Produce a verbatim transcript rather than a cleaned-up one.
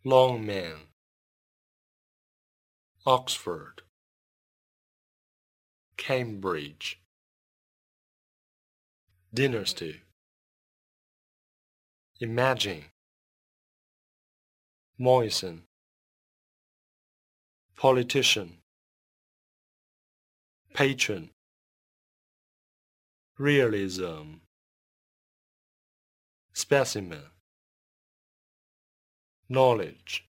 Longman, Oxford, Cambridge. Dynasty, imagine, moisten, politician, patron, realism, specimen, knowledge.